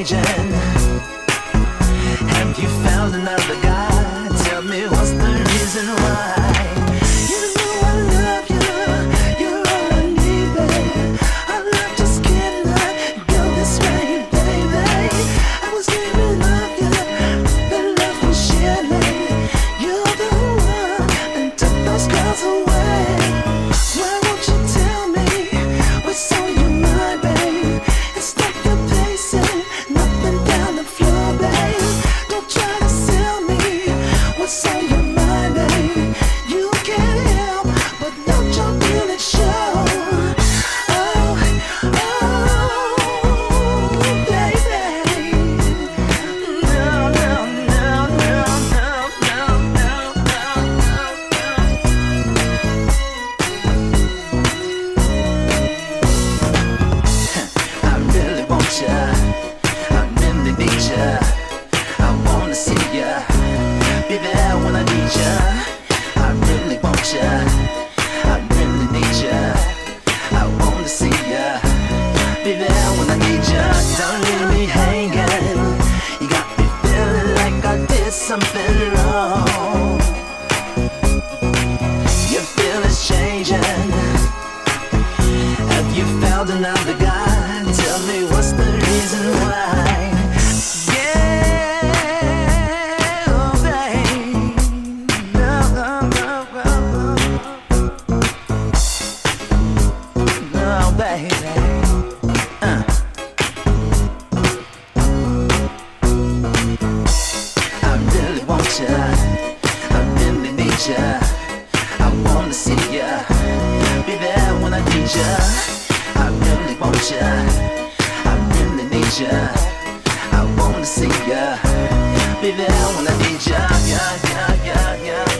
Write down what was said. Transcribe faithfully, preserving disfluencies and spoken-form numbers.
changing? Have you found another guy? Tell me what's the reason why? You know I love you, you're all I need, babe. Our love just cannot go this way, baby. I was dreaming of you, the love we shared, lady. You're the one that took those girls away. Why won't you tell me what's on your mind, babe? It's like you're pacing nothing down the floor, babe. Don't try to sell me what's on your mind, babe. You can't help but let your feelings show. Oh, oh, baby. No, no, no, no, no, no, no, no, no. I really want ya, I really need ya. I wanna see ya, be there when I need ya. I really want ya, I really need ya. I wanna see ya, be there when I need ya. Don't leave me hanging, you got me feeling like I did something wrong. Your feelings changing. Have you found another guy? Tell me what's the reason why? Yeah, oh babe, no, no, no, no, no, baby. Uh. I really want ya, I really need ya. I wanna see ya, be there when I need ya. I really want ya, I really need ya. I wanna see ya, be there when I need ya. Yeah, yeah, yeah, yeah.